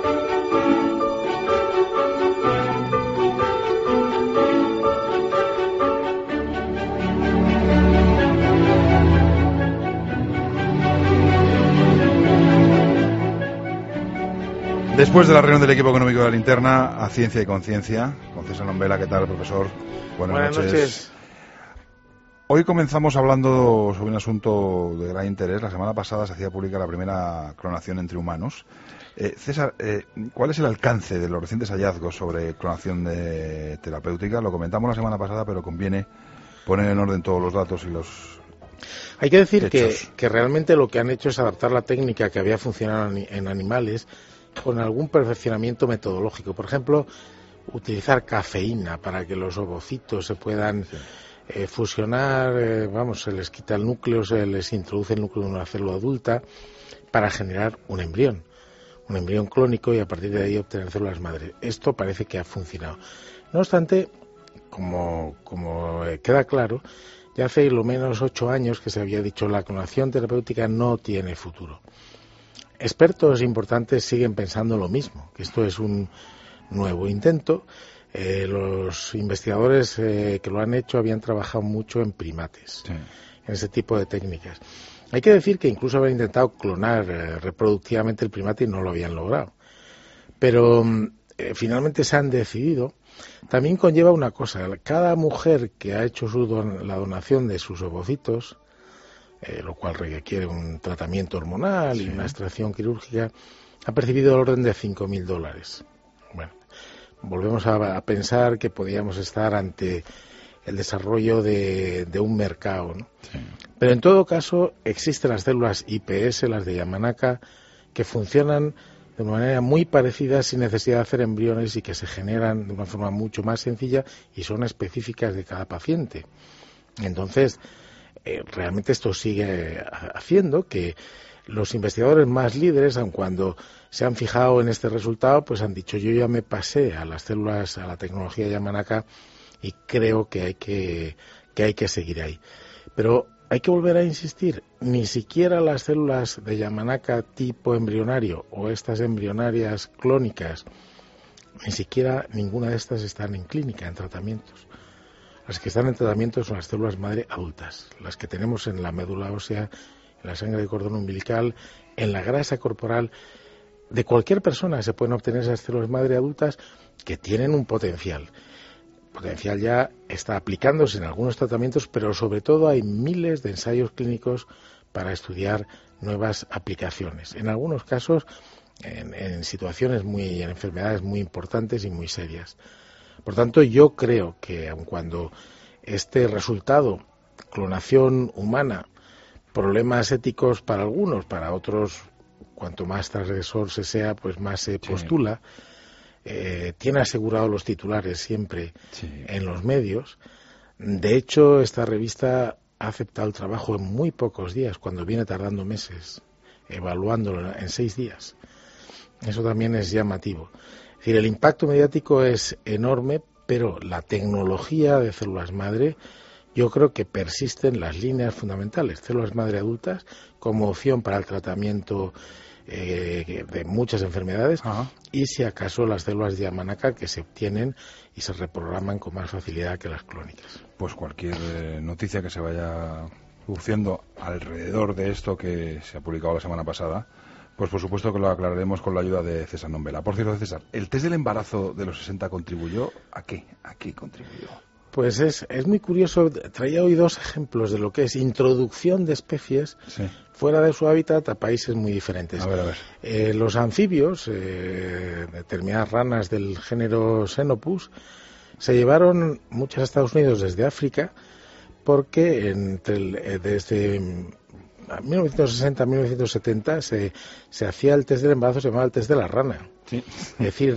Después de la reunión del equipo económico de la Linterna, a Ciencia y Conciencia, con César Nombela. ¿Qué tal, profesor? Buenas noches. Hoy comenzamos hablando sobre un asunto de gran interés. La semana pasada se hacía pública la primera clonación entre humanos. César, ¿cuál es el alcance de los recientes hallazgos sobre clonación terapéutica? Lo comentamos la semana pasada, pero conviene poner en orden todos los datos y los... Hay que decir que realmente lo que han hecho es adaptar la técnica que había funcionado en animales con algún perfeccionamiento metodológico. Por ejemplo, utilizar cafeína para que los ovocitos se puedan fusionar, se les quita el núcleo, se les introduce el núcleo de una célula adulta para generar un embrión clónico, y a partir de ahí obtener células madre. Esto parece que ha funcionado. No obstante, como queda claro, ya hace lo menos 8 años que se había dicho la clonación terapéutica no tiene futuro. Expertos importantes siguen pensando lo mismo, que esto es un nuevo intento. Los investigadores que lo han hecho habían trabajado mucho en primates, en ese tipo de técnicas. Hay que decir que incluso habían intentado clonar reproductivamente el primate y no lo habían logrado. Pero finalmente se han decidido. También conlleva una cosa: cada mujer que ha hecho la donación de sus ovocitos, lo cual requiere un tratamiento hormonal y una extracción quirúrgica, ha percibido el orden de $5.000. Bueno, volvemos a pensar que podríamos estar ante el desarrollo de un mercado, ¿no? Sí. Pero en todo caso existen las células iPS, las de Yamanaka, que funcionan de una manera muy parecida sin necesidad de hacer embriones y que se generan de una forma mucho más sencilla y son específicas de cada paciente. Entonces, realmente esto sigue haciendo que los investigadores más líderes, aun cuando se han fijado en este resultado, pues han dicho: yo ya me pasé a las células, a la tecnología Yamanaka, y creo que hay que seguir ahí. Pero hay que volver a insistir, ni siquiera las células de Yamanaka tipo embrionario o estas embrionarias clónicas, ni siquiera ninguna de estas están en clínica, en tratamientos. Las que están en tratamiento son las células madre adultas, las que tenemos en la médula ósea, en la sangre de cordón umbilical, en la grasa corporal. De cualquier persona se pueden obtener esas células madre adultas que tienen un potencial. El potencial ya está aplicándose en algunos tratamientos, pero sobre todo hay miles de ensayos clínicos para estudiar nuevas aplicaciones. En algunos casos, en situaciones en enfermedades muy importantes y muy serias. Por tanto, yo creo que aun cuando este resultado, clonación humana, problemas éticos para algunos, para otros, cuanto más transgresor se sea, pues más se postula, tiene asegurado los titulares siempre en los medios. De hecho, esta revista ha aceptado el trabajo en muy pocos días, cuando viene tardando meses, evaluándolo en 6 días. Eso también es llamativo. Es decir, el impacto mediático es enorme, pero la tecnología de células madre, yo creo que persisten las líneas fundamentales. Células madre adultas como opción para el tratamiento de muchas enfermedades. Ajá. Y si acaso las células de Yamanaka, que se obtienen y se reprograman con más facilidad que las clónicas. Pues cualquier noticia que se vaya produciendo alrededor de esto que se ha publicado la semana pasada, pues por supuesto que lo aclararemos con la ayuda de César Nombela. Por cierto, César, ¿el test del embarazo de los 60 contribuyó? ¿A qué? ¿A qué contribuyó? Pues es muy curioso. Traía hoy 2 ejemplos de lo que es introducción de especies fuera de su hábitat a países muy diferentes. A ver. Los anfibios, determinadas ranas del género Xenopus, se llevaron muchas a Estados Unidos desde África, porque desde 1960 a 1970 se hacía el test del embarazo, se llamaba el test de la rana. Sí. Es decir,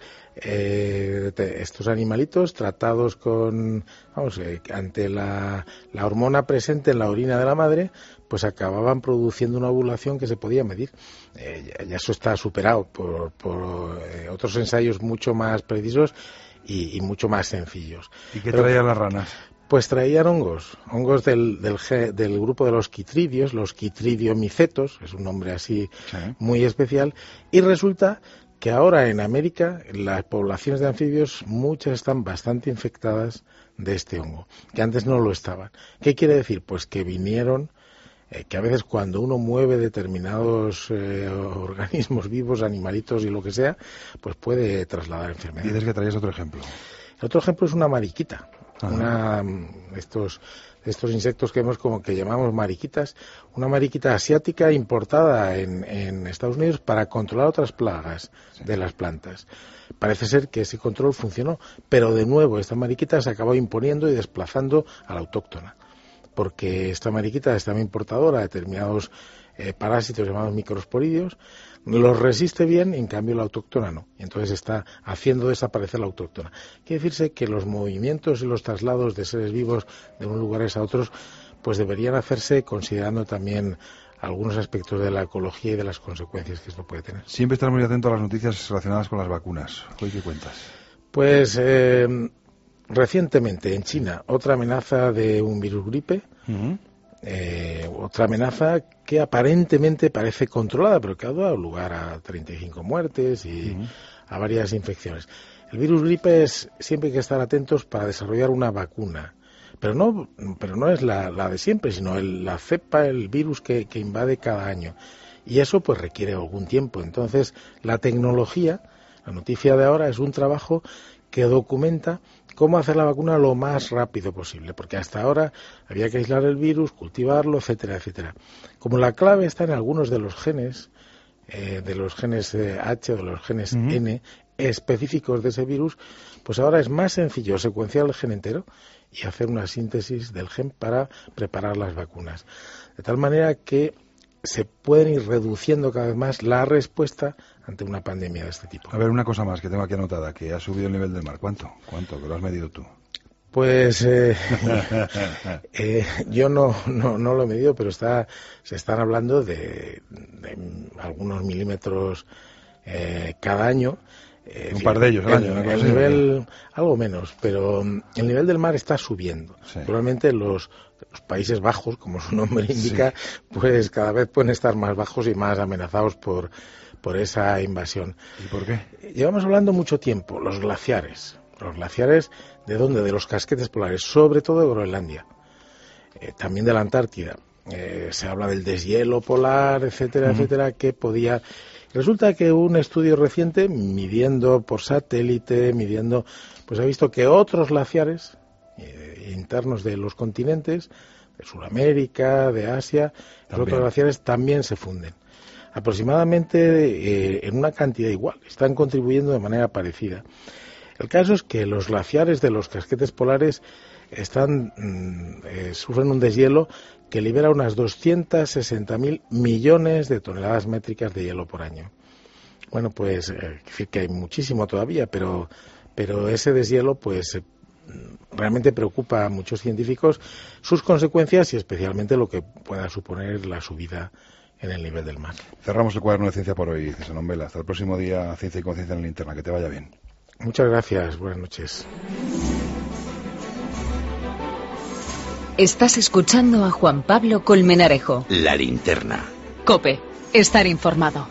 estos animalitos tratados con, ante la hormona presente en la orina de la madre, pues acababan produciendo una ovulación que se podía medir. Ya eso está superado por otros ensayos mucho más precisos y mucho más sencillos. ¿Y qué traían las ranas? Pues traían hongos del grupo de los quitrídeos, los quitridiomicetos, es un nombre así muy especial, y resulta que que ahora en América las poblaciones de anfibios, muchas están bastante infectadas de este hongo, que antes no lo estaban. ¿Qué quiere decir? Pues que vinieron, que a veces cuando uno mueve determinados organismos vivos, animalitos y lo que sea, pues puede trasladar enfermedades. Dices que traías otro ejemplo. El otro ejemplo es una mariquita, estos insectos que vemos como que llamamos mariquitas, una mariquita asiática importada en Estados Unidos para controlar otras plagas de las plantas. Parece ser que ese control funcionó, pero de nuevo esta mariquita se acabó imponiendo y desplazando a la autóctona, porque esta mariquita es también portadora de determinados parásitos llamados microsporidios, los resiste bien, en cambio la autóctona no, y entonces está haciendo desaparecer la autóctona. Quiere decirse que los movimientos y los traslados de seres vivos de unos lugares a otros pues deberían hacerse considerando también algunos aspectos de la ecología y de las consecuencias que esto puede tener. Siempre estás muy atento a las noticias relacionadas con las vacunas. ¿Hoy qué cuentas? Pues recientemente en China otra amenaza de un virus gripe, otra amenaza que aparentemente parece controlada, pero que ha dado lugar a 35 muertes y a varias infecciones. El virus gripe siempre hay que estar atentos para desarrollar una vacuna. Pero no es la de siempre, sino la cepa, el virus que invade cada año. Y eso pues requiere algún tiempo. Entonces, la tecnología, la noticia de ahora, es un trabajo que documenta cómo hacer la vacuna lo más rápido posible, porque hasta ahora había que aislar el virus, cultivarlo, etcétera, etcétera. Como la clave está en algunos de los genes H o de los genes N específicos de ese virus, pues ahora es más sencillo secuenciar el gen entero y hacer una síntesis del gen para preparar las vacunas. De tal manera que se pueden ir reduciendo cada vez más la respuesta ante una pandemia de este tipo. A ver, una cosa más que tengo aquí anotada, que ha subido el nivel del mar. ¿Cuánto? ¿Que lo has medido tú? Pues yo no lo he medido, pero se están hablando de algunos milímetros cada año. Un par de ellos al año. El nivel, algo menos, pero el nivel del mar está subiendo. Sí. Probablemente los Países Bajos, como su nombre indica, pues cada vez pueden estar más bajos y más amenazados por esa invasión. ¿Y por qué? Llevamos hablando mucho tiempo, los glaciares. ¿Los glaciares de dónde? De los casquetes polares, sobre todo de Groenlandia, también de la Antártida. Se habla del deshielo polar, etcétera, etcétera, que podía... Resulta que un estudio reciente, midiendo por satélite, pues ha visto que otros glaciares internos de los continentes, de Sudamérica, de Asia, los otros glaciares también se funden. Aproximadamente en una cantidad igual, están contribuyendo de manera parecida. El caso es que los glaciares de los casquetes polares sufren un deshielo que libera unas 260.000 millones de toneladas métricas de hielo por año. Bueno, pues decir que hay muchísimo todavía, pero ese deshielo pues realmente preocupa a muchos científicos, sus consecuencias y especialmente lo que pueda suponer la subida en el nivel del mar. Cerramos el cuaderno de ciencia por hoy, César Nombela. Hasta el próximo día, Ciencia y Conciencia en la Linterna. Que te vaya bien. Muchas gracias. Buenas noches. Estás escuchando a Juan Pablo Colmenarejo. La Linterna. COPE. Estar informado.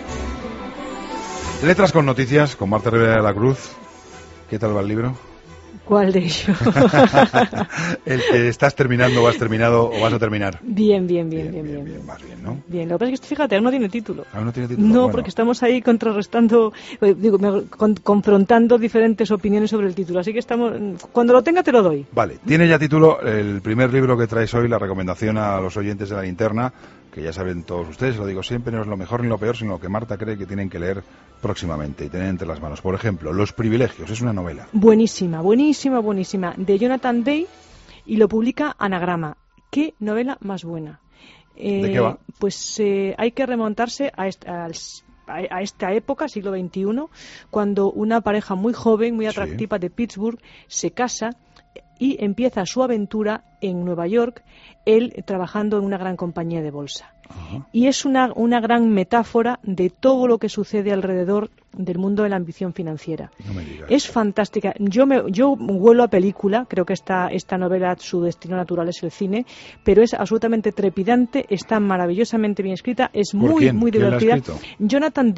Letras con noticias, con Marta Rivera de la Cruz. ¿Qué tal va el libro? ¿Cuál de ellos? El que estás terminando, o has terminado, o vas a terminar. Bien. Más bien, ¿no? Bien, lo que pasa es que, fíjate, aún no tiene título. ¿Aún no tiene título? No, bueno, porque estamos ahí contrarrestando, confrontando diferentes opiniones sobre el título. Así que cuando lo tenga te lo doy. Vale, tiene ya título el primer libro que traes hoy, la recomendación a los oyentes de La Linterna, que ya saben todos ustedes, lo digo siempre, no es lo mejor ni lo peor, sino lo que Marta cree que tienen que leer próximamente y tener entre las manos. Por ejemplo, Los privilegios, es una novela. Buenísima, de Jonathan Day, y lo publica Anagrama. ¡Qué novela más buena! ¿De qué va? Pues hay que remontarse a esta época, siglo XXI, cuando una pareja muy joven, muy atractiva de Pittsburgh, se casa y empieza su aventura en Nueva York, él trabajando en una gran compañía de bolsa. Ajá. Y es una gran metáfora de todo lo que sucede alrededor del mundo de la ambición financiera. No me digas. Es fantástica. Yo huelo a película, creo que esta novela, su destino natural es el cine, pero es absolutamente trepidante, está maravillosamente bien escrita, es muy divertida. Jonathan Dee.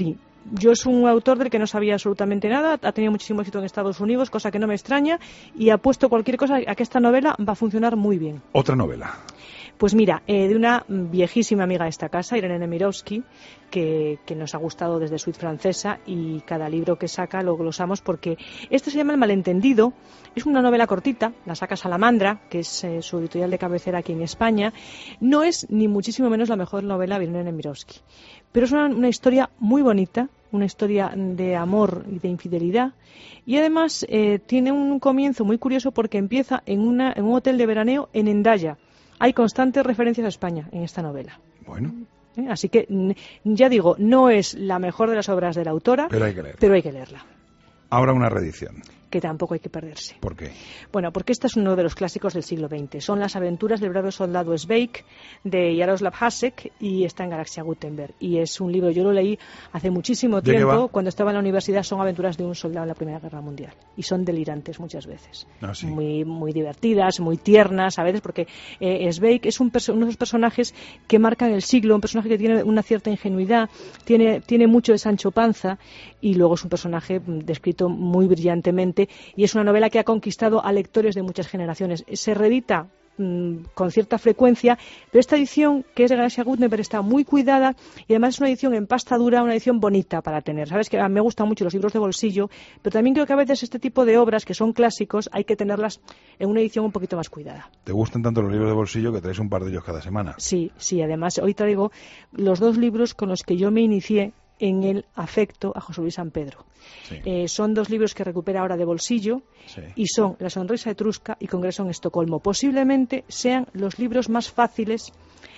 yo es un autor del que no sabía absolutamente nada, ha tenido muchísimo éxito en Estados Unidos, cosa que no me extraña, y apuesto cualquier cosa a que esta novela va a funcionar muy bien. Otra novela. Pues mira, de una viejísima amiga de esta casa, Irene Nemirovsky, que nos ha gustado desde Suite Francesa, y cada libro que saca lo glosamos porque esto se llama El malentendido. Es una novela cortita, la saca Salamandra, que es su editorial de cabecera aquí en España. No es ni muchísimo menos la mejor novela de Irene Nemirovsky, pero es una historia muy bonita, una historia de amor y de infidelidad, y además tiene un comienzo muy curioso porque empieza en un hotel de veraneo en Hendaya. Hay constantes referencias a España en esta novela. Bueno. Así que, ya digo, no es la mejor de las obras de la autora, pero hay que leerla. Ahora una reedición. Que tampoco hay que perderse. ¿Por qué? Bueno, porque esta es uno de los clásicos del siglo XX. Son las aventuras del bravo soldado Sveik, de Jaroslav Hasek, y está en Galaxia Gutenberg. Y es un libro, yo lo leí hace muchísimo tiempo, cuando estaba en la universidad. Son aventuras de un soldado en la Primera Guerra Mundial. Y son delirantes muchas veces. ¿Sí? Muy, muy divertidas, muy tiernas a veces, porque Sveik es uno de esos personajes que marcan el siglo, un personaje que tiene una cierta ingenuidad, tiene mucho de Sancho Panza, y luego es un personaje descrito muy brillantemente, y es una novela que ha conquistado a lectores de muchas generaciones. Se reedita con cierta frecuencia, pero esta edición, que es de Galaxia Gutenberg, está muy cuidada, y además es una edición en pasta dura, una edición bonita para tener. Sabes que a mí me gustan mucho los libros de bolsillo, pero también creo que a veces este tipo de obras, que son clásicos, hay que tenerlas en una edición un poquito más cuidada. ¿Te gustan tanto los libros de bolsillo que traes un par de ellos cada semana? Sí, además hoy traigo los 2 libros con los que yo me inicié en el afecto a José Luis San Pedro. Sí. Son 2 libros que recupera ahora de bolsillo, sí, y son La sonrisa etrusca y Congreso en Estocolmo. Posiblemente sean los libros más fáciles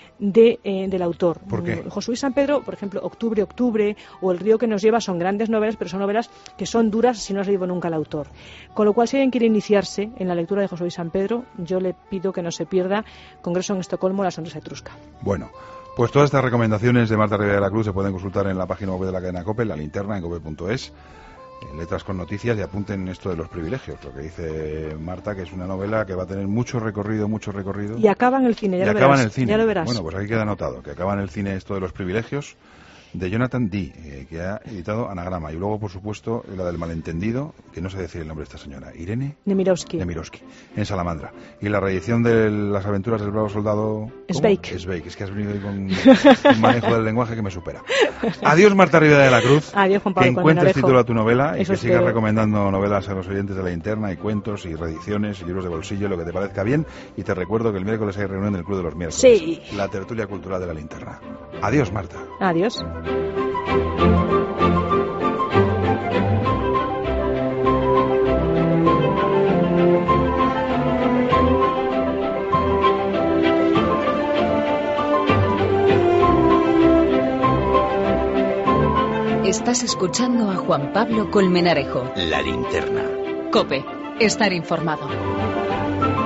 del autor. ¿Por qué? José Luis San Pedro, por ejemplo, Octubre, o El río que nos lleva son grandes novelas, pero son novelas que son duras si no has leído nunca al autor. Con lo cual, si alguien quiere iniciarse en la lectura de José Luis San Pedro, yo le pido que no se pierda Congreso en Estocolmo, La sonrisa etrusca. Bueno, pues todas estas recomendaciones de Marta Rivera de la Cruz se pueden consultar en la página web de la cadena COPE, La Linterna, en cope.es, en letras con noticias, y apunten esto de los privilegios, lo que dice Marta, que es una novela que va a tener mucho recorrido. Y acaba en el cine, ya lo verás. Bueno, pues aquí queda anotado, que acaba en el cine esto de los privilegios, de Jonathan Dee, que ha editado Anagrama, y luego, por supuesto, la del malentendido, que no sé decir el nombre de esta señora, Irene Nemirovsky, en Salamandra, y la reedición de Las aventuras del bravo soldado Sveik. Es que has venido ahí con un manejo del lenguaje que me supera. Adiós, Marta Rivera de la Cruz. Adiós, Juan Pablo. Que encuentres título a tu novela. Eso y que sigas recomendando novelas a los oyentes de La Linterna, y cuentos y reediciones y libros de bolsillo, lo que te parezca bien. Y te recuerdo que el miércoles hay reunión del Club de los Miércoles, sí, la tertulia cultural de La Linterna. Adiós, Marta. Adiós. Estás escuchando a Juan Pablo Colmenarejo. La Linterna. COPE. Estar informado.